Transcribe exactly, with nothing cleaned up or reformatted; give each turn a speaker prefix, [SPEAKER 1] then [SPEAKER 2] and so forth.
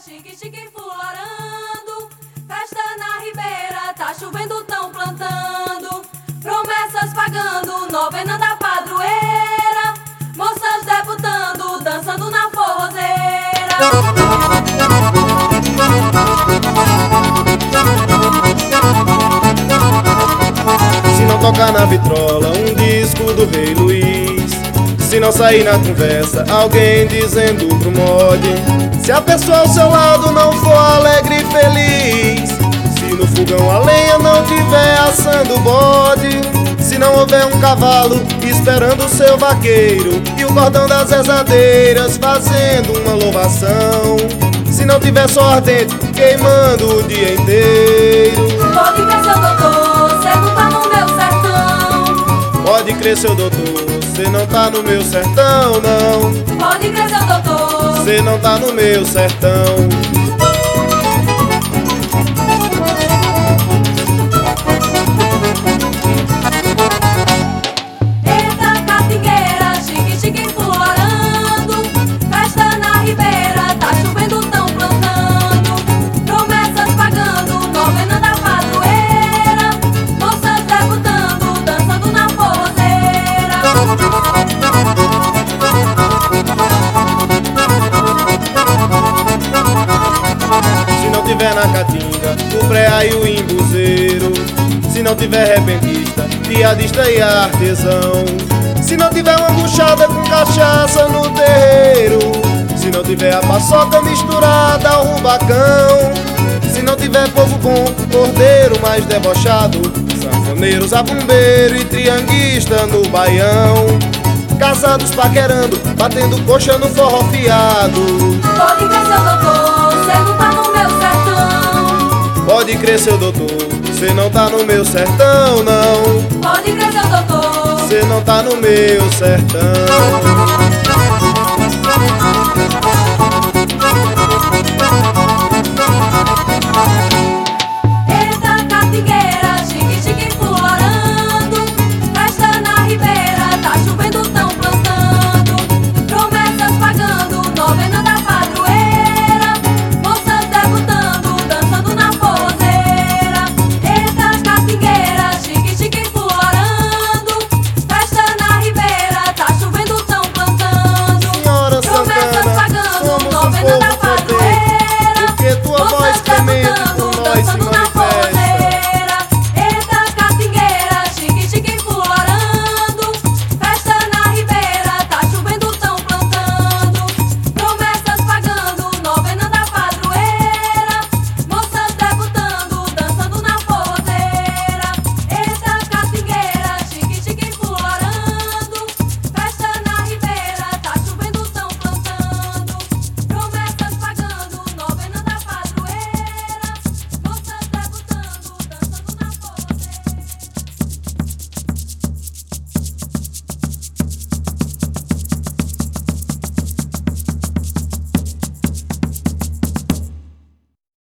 [SPEAKER 1] chique, chique florando. Festa na ribeira, tá chovendo, tão plantando. Promessas pagando, novena da padroeira. Moças debutando, dançando na forrozeira.
[SPEAKER 2] Se não tocar na vitrola um disco do Rei Luiz, se não sair na conversa alguém dizendo pro mod, se a pessoa ao seu lado não for alegre e feliz, se no fogão a lenha não tiver assando bode, se não houver um cavalo esperando o seu vaqueiro e o cordão das rezadeiras fazendo uma louvação, se não tiver só ardente queimando o dia inteiro.
[SPEAKER 1] Pode crer, seu doutor, cê não tá no meu sertão.
[SPEAKER 2] Pode crer, seu doutor, cê não tá no meu sertão, não.
[SPEAKER 1] Pode crer, seu doutor,
[SPEAKER 2] cê não tá no meu sertão.
[SPEAKER 1] eita catingueira, chique, chique florando. Festa na ribeira, tá chovendo, tão plantando. Promessas pagando, novena da padroeira. Moças debutando, dançando na forrozeira.
[SPEAKER 2] Se não tiver na caatinga, o preá e o imbuzeiro, se não tiver repentista, piadista e artesão, se não tiver uma buchada com cachaça no terreiro, se não tiver a paçoca misturada ao rubacão, se não tiver povo bom, cordeiro mais debochado, sanfoneiro, zabumbeiro e trianguista no baião, casados paquerando, batendo coxa no forró fiado.
[SPEAKER 1] Pode crer, seu doutor, cê não tá no meu sertão.
[SPEAKER 2] Pode crer, seu doutor, cê não tá no meu sertão, não.
[SPEAKER 1] Pode crer, seu doutor,
[SPEAKER 2] Cê não tá no meu sertão.